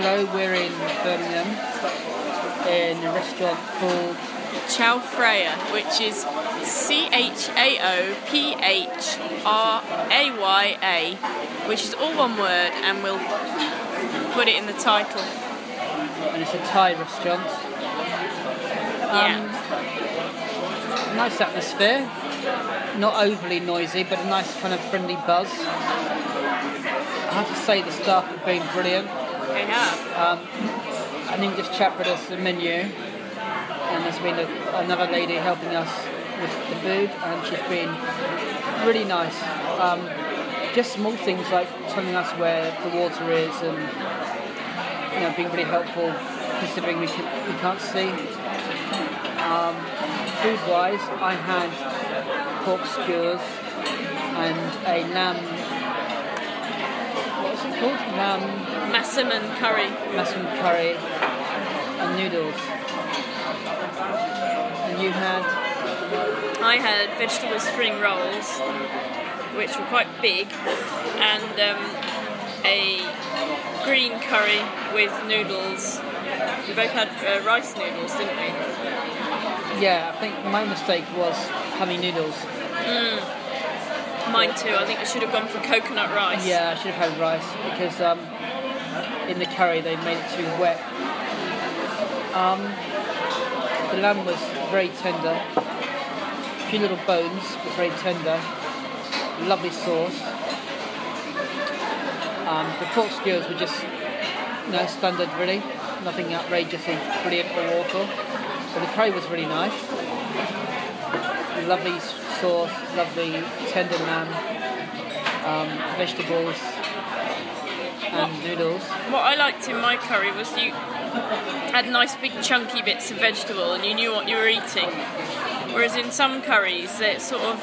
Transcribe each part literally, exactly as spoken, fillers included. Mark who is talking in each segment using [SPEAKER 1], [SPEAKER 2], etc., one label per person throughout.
[SPEAKER 1] hello, we're in Birmingham in a restaurant called
[SPEAKER 2] Chao Freya, which is C H A O P H R A Y A, which is all one word, and we'll put it in the title.
[SPEAKER 1] And it's a Thai restaurant.
[SPEAKER 2] Yeah.
[SPEAKER 1] Um, nice atmosphere, not overly noisy, but a nice kind of friendly buzz. I have to say the staff have been brilliant.
[SPEAKER 2] They have.
[SPEAKER 1] Um, an English chap with us the menu, and there's been a, another lady helping us with the food, and she's been really nice. Um, just small things like telling us where the water is, and you know, being really helpful considering we, can, we can't see. Um, food-wise, I had pork skewers and a lamb. What was it called? Lamb.
[SPEAKER 2] Massaman curry.
[SPEAKER 1] Massaman curry and noodles. And you had?
[SPEAKER 2] I had vegetable spring rolls, which were quite big, and um, a green curry with noodles. We both had uh, rice noodles, didn't we?
[SPEAKER 1] Yeah, I think my mistake was having noodles.
[SPEAKER 2] Mm. Mine too. I think I should have gone for coconut rice.
[SPEAKER 1] Yeah, I should have had rice because um, in the curry they made it too wet. Um, the lamb was very tender. A few little bones, but very tender. Lovely sauce. Um, the pork skewers were just, you know, standard really. Nothing outrageously brilliant or awful. But the curry was really nice. Lovely sauce, lovely tender lamb, um, vegetables and
[SPEAKER 2] what,
[SPEAKER 1] noodles.
[SPEAKER 2] What I liked in my curry was you had nice big chunky bits of vegetable and you knew what you were eating. Whereas in some curries, it's sort of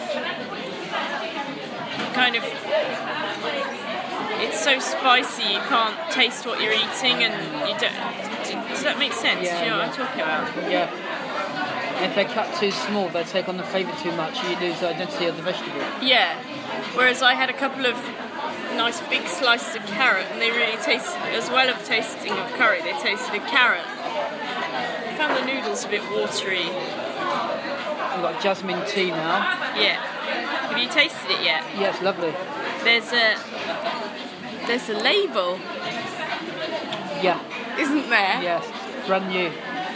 [SPEAKER 2] kind of, it's so spicy you can't taste what you're eating, and you don't. Does that make sense?
[SPEAKER 1] Yeah,
[SPEAKER 2] Do you know
[SPEAKER 1] yeah.
[SPEAKER 2] what I'm talking about?
[SPEAKER 1] Yeah. If they're cut too small, they take on the flavour too much, and you lose the identity of the vegetable.
[SPEAKER 2] Yeah. Whereas I had a couple of nice big slices of carrot, and they really tasted, as well as tasting of curry, they tasted of carrot. I found the noodles a bit watery.
[SPEAKER 1] We've got jasmine tea now.
[SPEAKER 2] Yeah. Have you tasted it yet?
[SPEAKER 1] Yeah, it's lovely.
[SPEAKER 2] There's a there's a label,
[SPEAKER 1] Yeah.
[SPEAKER 2] isn't there?
[SPEAKER 1] Yes. Brand new.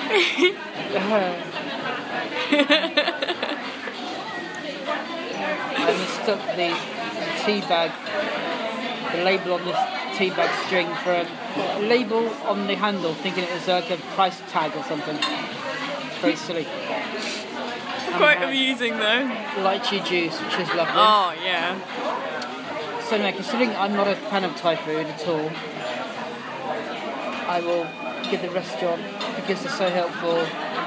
[SPEAKER 1] I mistook the, the tea bag, the label on this tea bag string for a, a label on the handle, thinking it was like a price tag or something. Very silly.
[SPEAKER 2] Quite amusing though.
[SPEAKER 1] Lychee juice, which is lovely.
[SPEAKER 2] Oh yeah.
[SPEAKER 1] So now, considering I'm not a fan of Thai food at all, I will give the restaurant, because they're so helpful,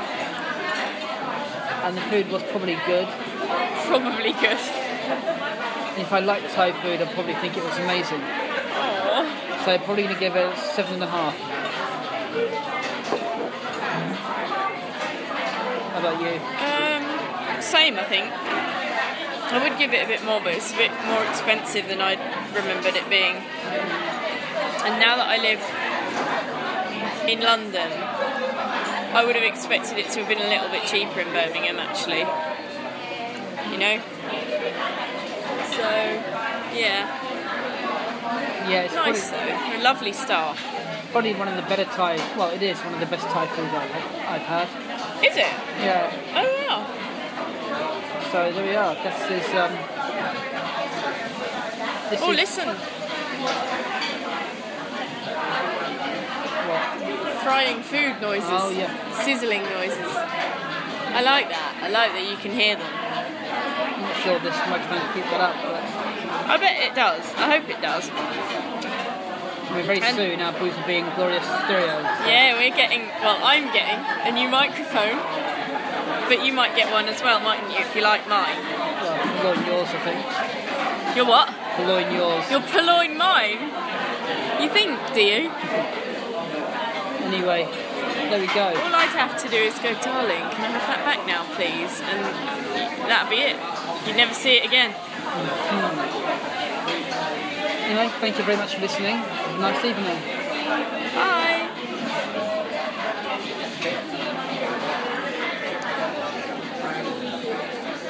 [SPEAKER 1] and the food was probably good.
[SPEAKER 2] Probably good.
[SPEAKER 1] And if I like Thai food, I'd probably think it was amazing.
[SPEAKER 2] Aww.
[SPEAKER 1] So I'm probably going to give it seven and a half. How about you?
[SPEAKER 2] Um, same, I think. I would give it a bit more, but it's a bit more expensive than I remembered it being. And now that I live in London, I would have expected it to have been a little bit cheaper in Birmingham, actually. You know? So, yeah.
[SPEAKER 1] Yeah, it's
[SPEAKER 2] Nice
[SPEAKER 1] probably,
[SPEAKER 2] though. A lovely staff.
[SPEAKER 1] probably one of the better Thai, well, it is one of the best Thai food I've, I've had.
[SPEAKER 2] Is it?
[SPEAKER 1] Yeah,
[SPEAKER 2] Oh, wow.
[SPEAKER 1] so there we are. This is, um... This
[SPEAKER 2] Oh,
[SPEAKER 1] is,
[SPEAKER 2] listen.
[SPEAKER 1] What?
[SPEAKER 2] Frying food noises.
[SPEAKER 1] Oh, yeah.
[SPEAKER 2] Sizzling noises. I like that. I like that you can hear them.
[SPEAKER 1] I'm not sure this microphone will keep that up, but
[SPEAKER 2] I bet it does. I hope it does.
[SPEAKER 1] we're very
[SPEAKER 2] And-
[SPEAKER 1] soon our booth will be in glorious stereos.
[SPEAKER 2] Yeah, we're getting, well, I'm getting a new microphone, but you might get one as well, mightn't you, if you like mine?
[SPEAKER 1] Well, purloin yours, I think.
[SPEAKER 2] You're what?
[SPEAKER 1] Purloin yours.
[SPEAKER 2] You'll purloin mine? You think, do you?
[SPEAKER 1] Anyway, there we go.
[SPEAKER 2] All I'd have to do is go, darling, can I have that back now, please? And that'd be it. You'd never see it again.
[SPEAKER 1] Anyway, thank you very much for listening. Have a nice evening.
[SPEAKER 2] Bye.